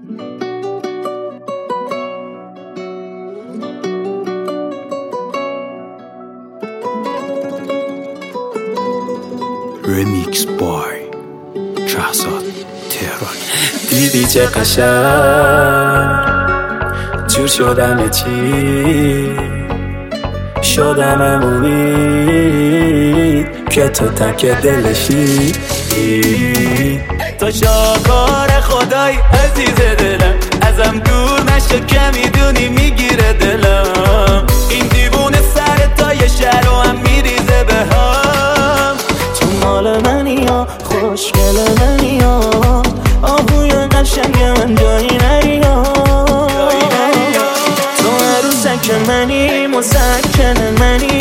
Remix by شهزاد تهرانی. دیدی چه قشنگ جور شدم چی شدم امید که تو تک دلشی. تو شاکار خدای عزیز دلم، ازم دور نشو که میدونی میگیره دلم. این دیوونه سر تا یه شهر و هم میریزه به هم. تو مال منی یا خوشگل منی یا آبوی قشنگ من جایی نری یا تو عروسک منی مسکن منی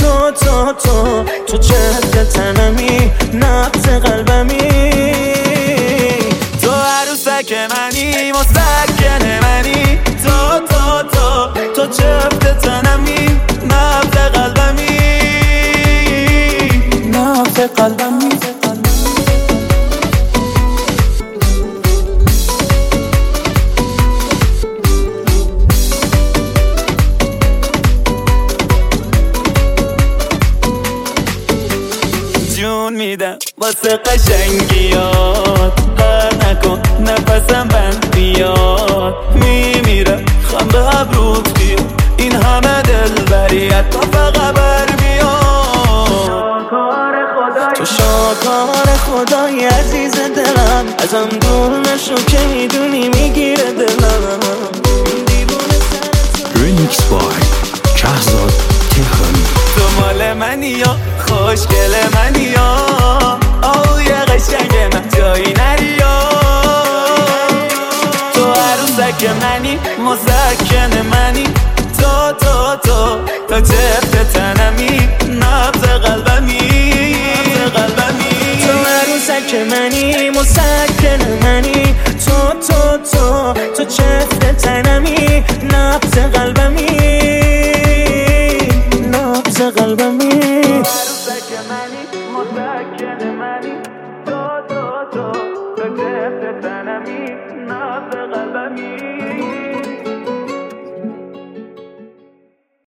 تو جهت تنمی نبض قلبمی. تو عروسک منی مسکن منی تو جهت تنمی نبض قلبمی جون میدم واسه قشنگیات، قر نکن نفسم بند بیاد. میمیرم خم به ابروت بیاد، این همه دلبریت تا فقط بر بیاد. تو شاکار خدای عزیز دلم، ازم دور نشو که میدونی میگیره دلم. Remix by شهزاد تهرانی. تو مال منی یا خوشگل منی یا آوی قشنگ من جایی نری یا تو عروسک منی مسکن منی تو جفت تنمی